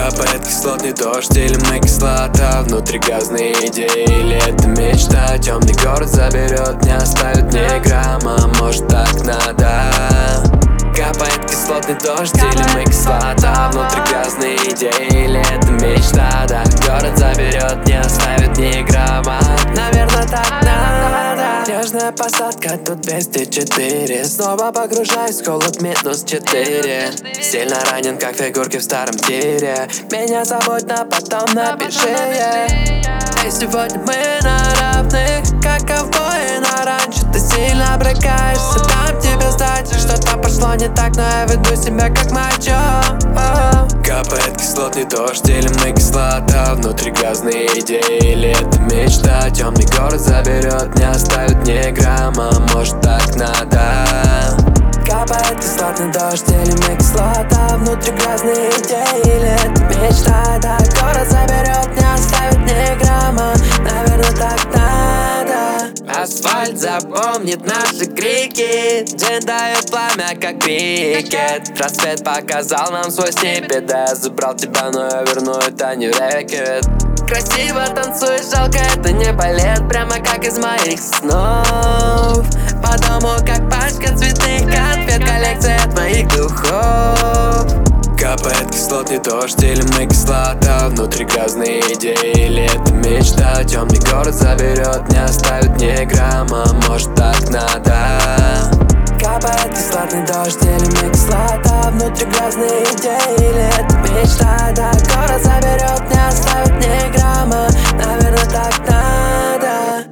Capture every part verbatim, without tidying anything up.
Капает кислотный дождь или мы кислота? Внутри газные идеи или это мечта? Темный город заберет, не оставит ни грамма. Может так надо? Капает кислотный дождь или мы кислота? Внутри газные идеи или это мечта? Да, город заберет, не оставит ни грамма. Наверное так надо. Нежная посадка, тут двести четыре. Снова погружаюсь в холод минус четыре. Сильно ранен, как фигурки в старом тире. Меня забудь, но потом напиши, yeah. И сегодня мы на равных, как ковбои на ранчо. Ты сильно брыкаешься, там тебе сдать. Что-то пошло не так, но я веду себя как мачо. Капает кислотный дождь или мы кислота? Внутри газные идеи или это мечта? Темный город заберет, не оставит ни грамма. Может так надо? Капает кислотный дождь или мы кислота? Внутри грязные идеи или это мечта? Да, город заберет, не оставит ни грамма. Наверное так надо. Асфальт запомнит наши крики. День дает пламя, как крикет. Рассвет показал нам свой снипет. Да, я забрал тебя, но я верну, это не рэкет. Красиво танцуешь, жалко, это не балет. Прямо как из моих снов. По дому, как пачка цветных конфет. Коллекция от моих духов. Капает кислотный дождь или мы кислота? Внутри газные идеи или это мечта? Темный город заберет, не оставит ни грамма. Может так надо? Капает кислотный дождь или мы кислота? Внутри грязные идеи или это мечта? Да, город заберет, не оставит ни грамма. Наверное так надо.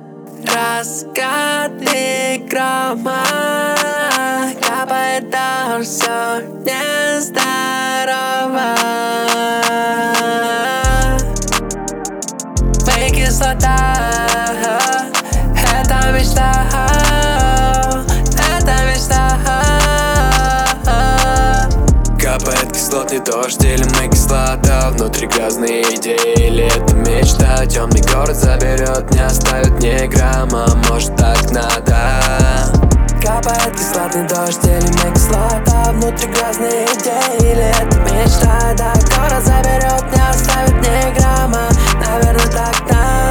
Раскаты грома, капает дождь, все нездорово. Мы кислота, это мечта, это мечта. Капает кислотный дождь или мы кислота? Внутри газные идеи или это мечта? Темный город заберет, не оставит ни грамма. Может так надо? Капает кислотный дождь или мы кислота? Внутри грязные идеи или это мечта? Да, город заберет, не оставит ни грамма. Наверное так надо.